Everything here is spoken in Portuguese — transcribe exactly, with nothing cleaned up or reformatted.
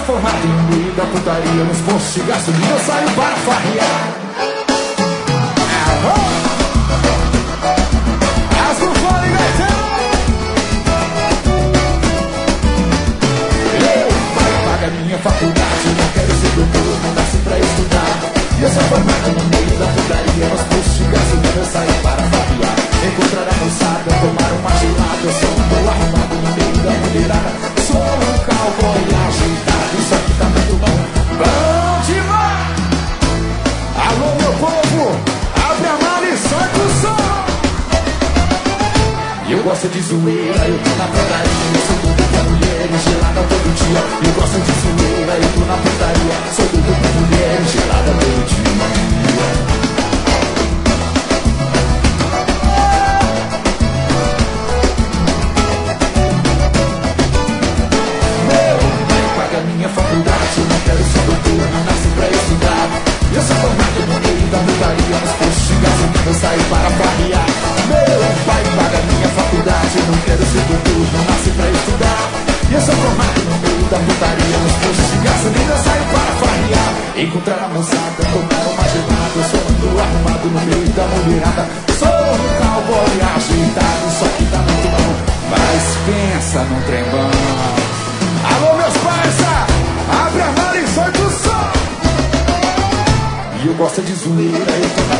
formado no meio da putaria, nos postos de gasolina eu saio para farrear. Rasga o fone, gaiteiro. Eu pago a minha faculdade, não quero ser doutor, não nasci pra estudar. Eu sou formado no meio da putaria, nos postos de gasolina eu saio para farrear. Encontrar a moçada, tomar uma gelada, eu sou um bom arrumado no meio da mulherada. Sou um cowboy ajeitado, isso aqui tá muito bom. Bom demais! Alô, meu povo, abre a mala e solta o som. Eu gosto de zoeira, eu tô na putaria, eu sou tudo pra mulher gelada todo dia. Eu gosto de zoeira, eu tô na putaria, sou tudo pra mulher gelada todo dia. Minha faculdade, eu não quero ser doutor, não nasci pra estudar. Eu sou formado no meio da putaria, nos postos de gasolina eu saio para farrear. Meu pai paga minha faculdade, eu não quero ser doutor, não nasci pra estudar. Eu sou formado no meio da putaria, nos postos de gasolina eu saio para farrear. Encontrar a moçada, tomar uma gelada, eu sou ando arrumado no meio da mulherada. Sou um cowboy ajeitado, só que tá muito bom, mas pensa num trem bom. Alô, meus parça, abre a mala e solta o som. E eu gosto de zoeira, eu tô na